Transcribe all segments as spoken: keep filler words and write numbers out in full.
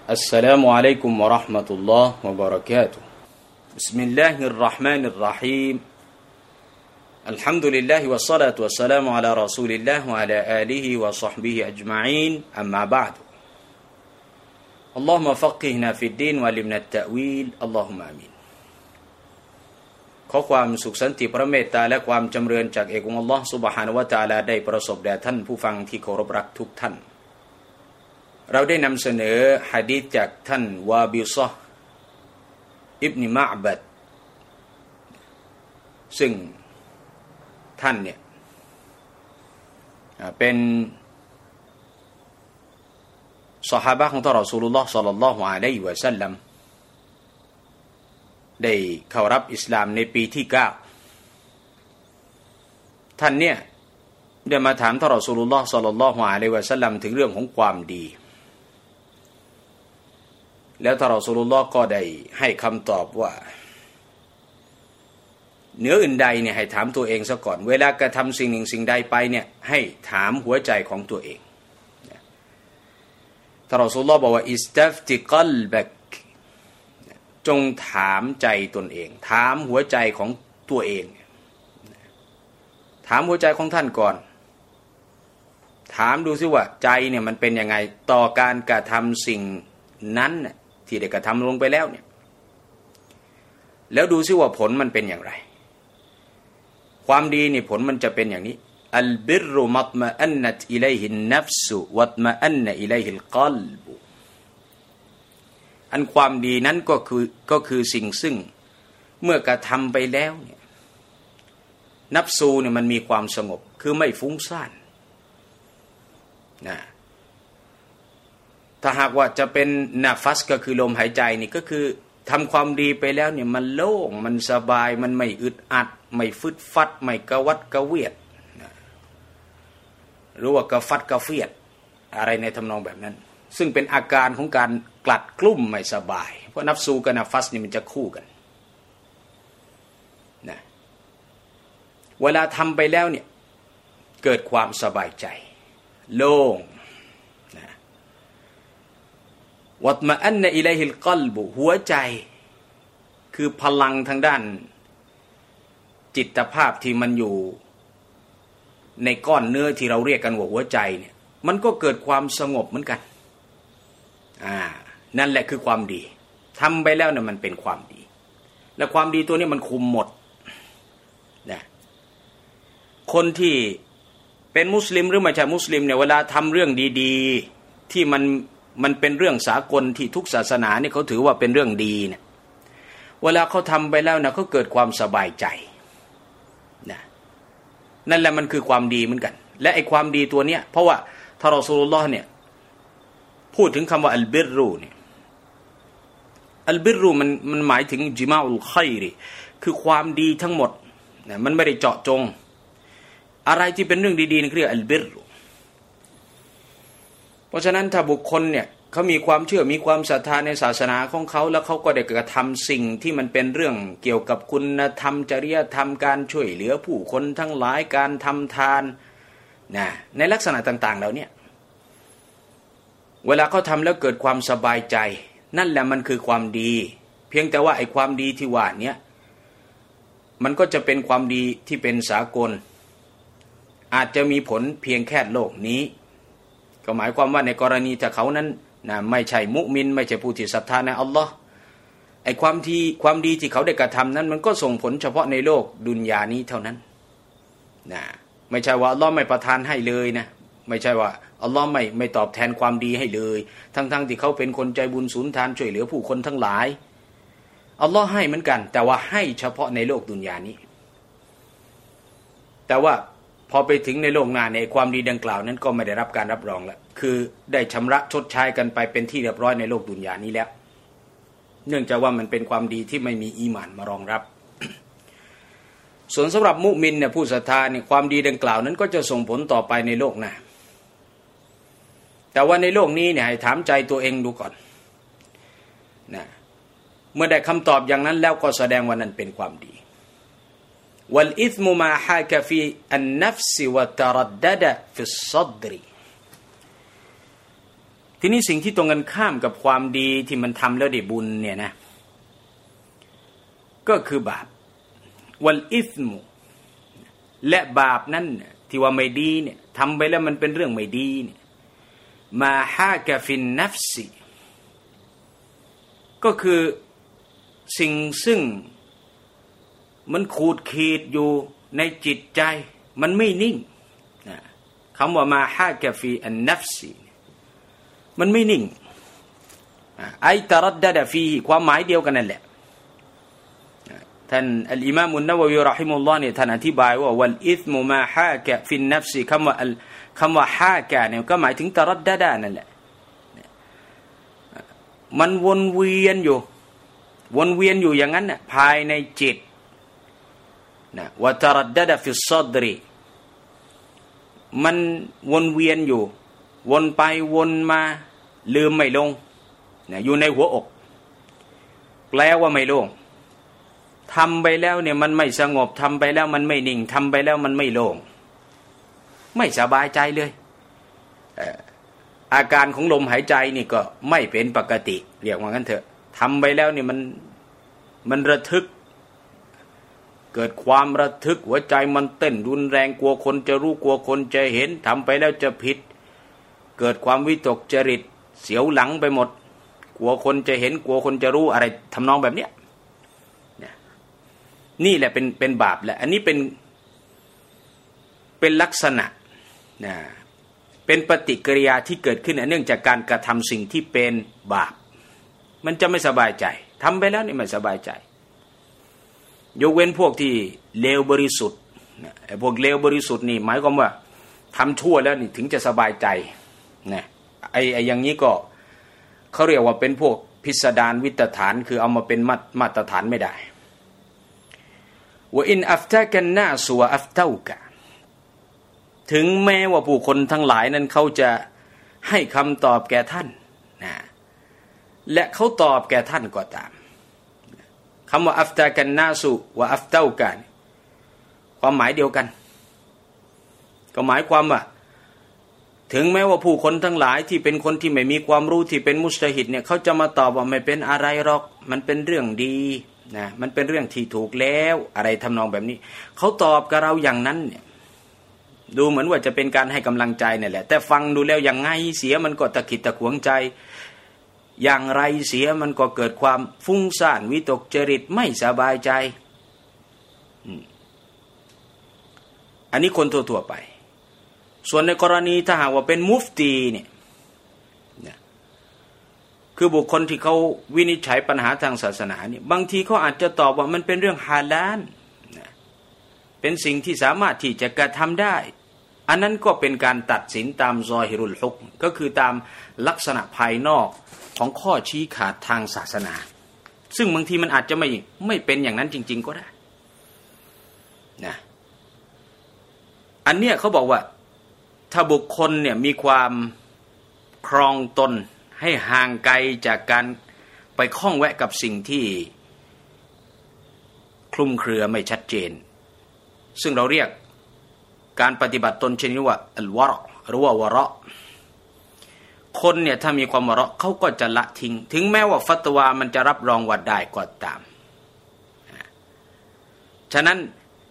السلام عليكم ورحمة الله وبركاته بسم الله الرحمن الرحيم الحمد لله والصلاة والسلام على رسول الله وعلى آله وصحبه أجمعين أما بعد اللهم فقهنا في الدين وعلمنا التأويل اللهم آمين ขอความสุขสันติพระเมตตาและความจำเริญจากเอกองค์อัลลอฮ์ซุบฮานะฮูวะตะอาลาได้ประสบแด่ท่านผู้ฟังที่เคารพรักทุกท่านเราได้นำเสนอหะดีษจากท่านวาบิซะห์อิบนุมะอ์บัดซึ่งท่านเนี่ยเป็นซอฮาบะห์ของท่านรอซูลุลลอฮ์ศ็อลลัลลอฮุอะลัยฮิวะซัลลัมได้เข้ารับอิสลามในปีที่เก้าท่านเนี่ยได้มาถามท่านรอซูลุลลอฮ์ศ็อลลัลลอฮุอะลัยฮิวะซัลลัมถึงเรื่องของความดีแล้วท่านรอซูลุลลอฮ์ก็ได้ให้คำตอบว่าเหนืออื่นใดเนี่ยให้ถามตัวเองซะก่อนเวลากระทำสิ่งหนึ่งสิ่งใดไปเนี่ยให้ถามหัวใจของตัวเองท่านรอซูลุลลอฮ์บอกว่าอิสตัฟติกัลบักจงถามใจตนเองถามหัวใจของตัวเองถามหัวใจของท่านก่อนถามดูซิว่าใจเนี่ยมันเป็นยังไงต่อการกระทำสิ่งนั้นที่ได้กระทำลงไปแล้วเนี่ยแล้วดูซิว่าผลมันเป็นอย่างไรความดีนี่ผลมันจะเป็นอย่างนี้อัลบิรรุมัตมะอันนัตอิลัยฮินนัฟสุวัตมะอันนะอิลัยฮิลกัลบุอันความดีนั้นก็คือก็คือสิ่งซึ่งเมื่อกระทำไปแล้วเนี่ยนัฟซูเนี่ยมันมีความสงบคือไม่ฟุ้งซ่านนะถ้าหากว่าจะเป็นนาฟัสก็คือลมหายใจนี่ก็คือทำความดีไปแล้วเนี่ยมันโล่งมันสบายมันไม่อึดอัดไม่ฟึดฟัดไม่กระวัดกระเวียดนะหรือว่ากระฟัดกระเฟียดอะไรในทำนองแบบนั้นซึ่งเป็นอาการของการกลัดกลุ้มไม่สบายเพราะนัฟซูกับนาฟัสนี่มันจะคู่กันนะเวลาทำไปแล้วเนี่ยเกิดความสบายใจโล่งนะวัตมะอันนะอิลัยฮิลกัลบุหัวใจคือพลังทางด้านจิตภาพที่มันอยู่ในก้อนเนื้อที่เราเรียกกันว่าหัวใจเนี่ยมันก็เกิดความสงบเหมือนกันอ่านั่นแหละคือความดีทำไปแล้วเนี่ยมันเป็นความดีและความดีตัวนี้มันคุมหมดนะคนที่เป็นมุสลิมหรือไม่ใช่มุสลิมเนี่ยเวลาทำเรื่องดีๆที่มันมันเป็นเรื่องสากลที่ทุกศาสนาเนี่ยเขาถือว่าเป็นเรื่องดีเนี่ยเวลาเขาทำไปแล้วนะเขาเกิดความสบายใจนะนั่นแหละมันคือความดีเหมือนกันและไอ้ความดีตัวเนี้ยเพราะว่าท่านรอซูลุลลอฮ์เนี่ยพูดถึงคำว่าอัลบิรรูเนี่ยอัลบิรรูมันมันหมายถึงจิมาอุลค็อยริคือความดีทั้งหมดนะมันไม่ได้เจาะจงอะไรที่เป็นเรื่องดีๆนี่เรียกอัลบิรรูเพราะฉะนั้นถ้าบุคคลเนี่ยเขามีความเชื่อมีความศรัทธาในศาสนาของเขาแล้วเขาก็ได้กระทำสิ่งที่มันเป็นเรื่องเกี่ยวกับคุณธรรมจริยธรรมการช่วยเหลือผู้คนทั้งหลายการทำทานนะในลักษณะต่างๆเหล่านี้เวลาเขาทำแล้วเกิดความสบายใจนั่นแหละมันคือความดีเพียงแต่ว่าไอ้ความดีที่ว่านี้มันก็จะเป็นความดีที่เป็นสากลอาจจะมีผลเพียงแค่โลกนี้ก็หมายความว่าในกรณีถ้าเขานั้นนะไม่ใช่มุมินไม่ใช่ผู้ที่ศรัทธาในอัลลอฮ์ไอ้ความที่ความดีที่เขาได้กระทำนั้นมันก็ส่งผลเฉพาะในโลกดุนยานี้เท่านั้นนะไม่ใช่ว่าอัลลอฮ์ไม่ประทานให้เลยนะไม่ใช่ว่าอัลลอฮ์ไม่ไม่ตอบแทนความดีให้เลยทั้งๆ ท, ที่เขาเป็นคนใจบุญสุนทานช่วยเหลือผู้คนทั้งหลายอัลลอฮ์ให้เหมือนกันแต่ว่าให้เฉพาะในโลกดุนยานี้แต่ว่าพอไปถึงในโลกหน้าในความดีดังกล่าวนั้นก็ไม่ได้รับการรับรองแล้วคือได้ชำระชดใช้กันไปเป็นที่เรียบร้อยในโลกดุนยานี้แล้วเนื่องจากว่ามันเป็นความดีที่ไม่มีอีหม่านมารองรับ ส่วนสำหรับมุมินเนี่ยผู้ศรัทธาเนี่ยความดีดังกล่าวนั้นก็จะส่งผลต่อไปในโลกหน้าแต่ว่าในโลกนี้เนี่ยให้ถามใจตัวเองดูก่อนนะเมื่อได้คำตอบอย่างนั้นแล้วก็แสดงว่านั้นเป็นความดีวัลอิธมุมาฮากะฟีอันนัฟซิวะตะรัดดะดะฟิศศดริ ททีนี้สิ่งที่ตรงกันข้ามกับความดีที่มันทำแล้วได้บุญเนี่ยนะก็คือบาปวัลอิสมุและบาปนั้นที่ว่าไม่ดีเนี่ยทำไปแล้วมันเป็นเรื่องไม่ดีเนี่ยมาฮากะฟินนัฟซิก็คือสิ่งซึ่งมันขูดขีดอยู่ในจิตใจมันไม่นิ่งนะคำว่ามาฮากะฟีอันนัฟซีมันไม่นิ่งไอตะรัดดะดะฟีความหมายเดียวกันนั่นแหละท่านอัลอิมามอุนนะวะวีเราะฮิมุลลอฮ์เนี่ยท่านอธิบายว่าวัลอิษมุมาฮากะฟินนัฟซีคำว่าคำว่าฮากะเนี่ยก็หมายถึงตะรัดดะดะนั่นแหละมันวนเวียนอยู่วนเวียนอยู่อย่างนั้นน่ะภายในจิตนะวะตะรัดดะดะฟิศศอดริมันวนเวียนอยู่วนไปวนมาลืมไม่ลงนะอยู่ในหัวอกแปลว่าไม่ลงทำไปแล้วเนี่ยมันไม่สงบทำไปแล้วมันไม่นิ่งทำไปแล้วมันไม่โล่งไม่สบายใจเลยอาการของลมหายใจนี่ก็ไม่เป็นปกติเรียกว่างั้นเถอะทำไปแล้วเนี่ยมันมันระทึกเกิดความระทึกหัวใจมันเต้นรุนแรงกลัวคนจะรู้กลัวคนจะเห็นทำไปแล้วจะผิดเกิดความวิตกจริตเสียวหลังไปหมดกลัวคนจะเห็นกลัวคนจะรู้อะไรทำนองแบบเนี้ยนี่แหละเป็นเป็นบาปแหละอันนี้เป็นเป็นลักษณะนะเป็นปฏิกิริยาที่เกิดขึ้นเนื่องจากการกระทำสิ่งที่เป็นบาปมันจะไม่สบายใจทำไปแล้วนี่ไม่สบายใจยกเว้นพวกที่เลวบริสุทธิ์ไอ้พวกเลวบริสุทธิ์นี่หมายความว่าทำชั่วแล้วนี่ถึงจะสบายใจนะไอ้ไอ้อย่างนี้ก็เขาเรียกว่าเป็นพวกพิสดารวิตฐานคือเอามาเป็นมาตรฐานไม่ได้ว่าอินอัฟตะกันนาสวะอัฟเตากะถึงแม้ว่าผู้คนทั้งหลายนั้นเขาจะให้คำตอบแก่ท่านนะและเขาตอบแก่ท่านก็ตามคำว่าอัฟตะกันนาสุวะอัฟเตากะความหมายเดียวกันก็หมายความว่าถึงแม้ว่าผู้คนทั้งหลายที่เป็นคนที่ไม่มีความรู้ที่เป็นมุจตะฮิดเนี่ยเขาจะมาตอบว่าไม่เป็นอะไรหรอกมันเป็นเรื่องดีนะมันเป็นเรื่องที่ถูกแล้วอะไรทำนองแบบนี้เขาตอบกับเราอย่างนั้นเนี่ยดูเหมือนว่าจะเป็นการให้กำลังใจนี่แหละแต่ฟังดูแล้วอย่างไงเสียมันก็ตะขิดตะขวงใจอย่างไรเสียมันก็เกิดความฟุ้งซ่านวิตกจริตไม่สบายใจอันนี้คนทั่วๆไปส่วนในกรณีถ้าหากว่าเป็นมุฟตีเนี่ยคือบุคคลที่เขาวินิจฉัยปัญหาทางศาสนาเนี่ยบางทีเขาอาจจะตอบว่ามันเป็นเรื่องฮาลาลเป็นสิ่งที่สามารถที่จะกระทำได้อันนั้นก็เป็นการตัดสินตามซอฮิรุลฮุกม์ก็คือตามลักษณะภายนอกของข้อชี้ขาดทางศาสนาซึ่งบางทีมันอาจจะไม่ไม่เป็นอย่างนั้นจริงๆก็ได้นะอันเนี้ยเขาบอกว่าถ้าบุคคลเนี่ยมีความครองตนให้ห่างไกลจากการไปข้องแวะกับสิ่งที่คลุมเครือไม่ชัดเจนซึ่งเราเรียกการปฏิบัติตนชนิดว่าอัลวะเราะหรือว่าวะเราะคนเนี่ยถ้ามีความวะเราะเขาก็จะละทิ้งถึงแม้ว่าฟัตวามันจะรับรองว่าได้ก็ตามฉะนั้น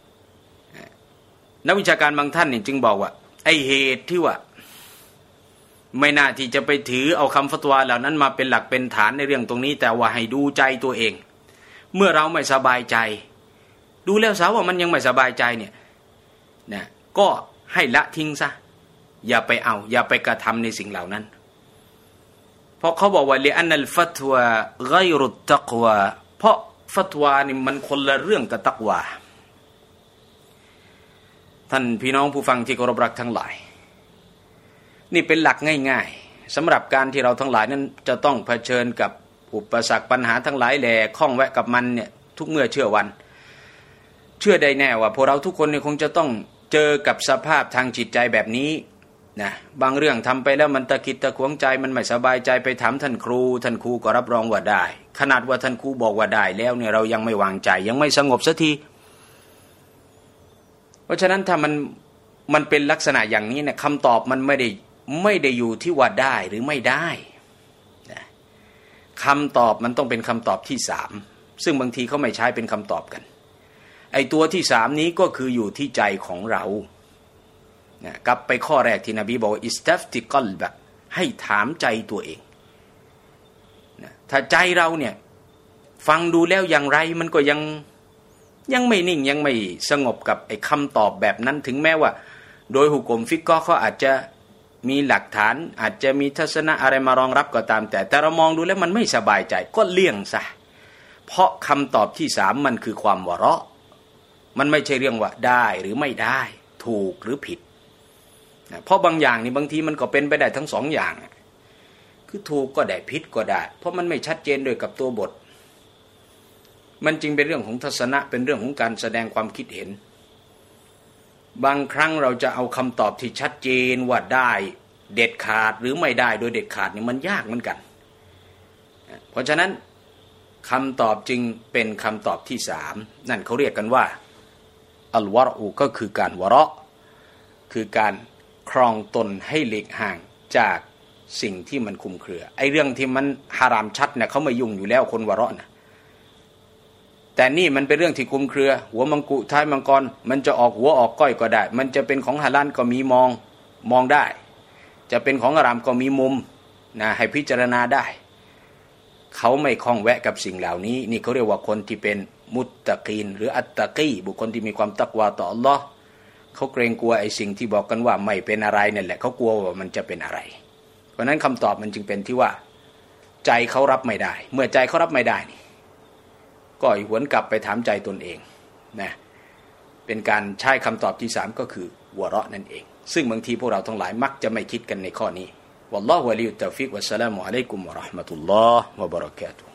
นักวิชาการบางท่านเนี่ยจึงบอกว่าไอเหตุที่ว่าไม่น่าที่จะไปถือเอาคำฟัตวาเหล่านั้นมาเป็นหลักเป็นฐานในเรื่องตรงนี้แต่ว่าให้ดูใจตัวเองเมื่อเราไม่สบายใจดูแล้วสาวว่ามันยังไม่สบายใจเนี่ยนะก็ให้ละทิ้งซะอย่าไปเอาอย่าไปกระทำในสิ่งเหล่านั้นเพราะเขาบอกว่าลิอันนัลฟัตวาฆอยรุตตักวาเพราะฟัตวานี่มันคนละเรื่องกับตักวาท่านพี่น้องผู้ฟังที่เคารพรักทั้งหลายนี่เป็นหลักง่ายๆสำหรับการที่เราทั้งหลายนั้นจะต้องเผชิญกับอุปสรรคปัญหาทั้งหลายแหล่ข้องแวะกับมันเนี่ยทุกเมื่อเชื่อวันเชื่อได้แน่ว่าพวกเราทุกคนเนี่ยคงจะต้องเจอกับสภาพทางจิตใจแบบนี้นะบางเรื่องทำไปแล้วมันตะกิดตะขวงใจมันไม่สบายใจไปถามท่านครูท่านครูก็รับรองว่าได้ขนาดว่าท่านครูบอกว่าได้แล้วเนี่ยเรายังไม่วางใจยังไม่สงบสักทีเพราะฉะนั้นถ้ามันมันเป็นลักษณะอย่างนี้เนี่ยคำตอบมันไม่ได้ไม่ได้อยู่ที่ว่าได้หรือไม่ได้นะคำตอบมันต้องเป็นคำตอบที่สามซึ่งบางทีเขาไม่ใช้เป็นคำตอบกันไอตัวที่สามนี้ก็คืออยู่ที่ใจของเรานะกลับไปข้อแรกที่นบีบอกอิสตัฟติกัลบะให้ถามใจตัวเองนะถ้าใจเราเนี่ยฟังดูแล้วอย่างไรมันก็ยังยังไม่นิ่งยังไม่สงบกับไอ้คำตอบแบบนั้นถึงแม้ว่าโดยหุกมฟิกก็เขาอาจจะมีหลักฐานอาจจะมีทัศนะอะไรมารองรับก็ตามแต่แต่เรามองดูแล้วมันไม่สบายใจก็เลี่ยงซะเพราะคำตอบที่สามมันคือความวะเราะห์มันไม่ใช่เรื่องว่าได้หรือไม่ได้ถูกหรือผิดนะเพราะบางอย่างนี่บางทีมันก็เป็นไปได้ทั้งสองอย่างคือถูกก็ได้ผิดก็ได้เพราะมันไม่ชัดเจนด้วยกับตัวบทมันจึงเป็นเรื่องของทัศนะเป็นเรื่องของการแสดงความคิดเห็นบางครั้งเราจะเอาคำตอบที่ชัดเจนว่าได้เด็ดขาดหรือไม่ได้โดยเด็ดขาดนี่มันยากเหมือนกันเพราะฉะนั้นคำตอบจึงเป็นคำตอบที่สามนั่นเขาเรียกกันว่าอัลวะรอูก็คือการวะเราะห์คือการครองตนให้หลีกห่างจากสิ่งที่มันคลุมเครือไอ้เรื่องที่มันฮารามชัดเนี่ยเขาไม่ยุ่งอยู่แล้วคนวะเราะห์นะแต่นี่มันเป็นเรื่องที่คลุมเครือหัวมังกุท้ายมังกรมันจะออกหัวออกก้อยก็ได้มันจะเป็นของฮาลาลก็มีมองมองได้จะเป็นของฮารามก็มีมุมนะให้พิจารณาได้เขาไม่คล้องแวะกับสิ่งเหล่านี้นี่เขาเรียกว่าคนที่เป็นมุตตะกีนหรืออัตตะกีบุคคลที่มีความตักวาต่ออัลลอฮ์เขาเกรงกลัวไอ้สิ่งที่บอกกันว่าไม่เป็นอะไรนั่นแหละเขากลัวว่ามันจะเป็นอะไรเพราะนั้นคำตอบมันจึงเป็นที่ว่าใจเขารับไม่ได้เมื่อใจเขารับไม่ได้นี่ก็หวนกลับไปถามใจตนเองนะเป็นการใช้คำตอบที่สามก็คือวะเราะห์นั่นเองซึ่งบางทีพวกเราทั้งหลายมักจะไม่คิดกันในข้อนี้วัลลอฮุวะลียุตตอฟิกวัสสลามุอะลัยกุมวะเราะห์มะตุลลอฮ์วะบะเราะกาตุฮ์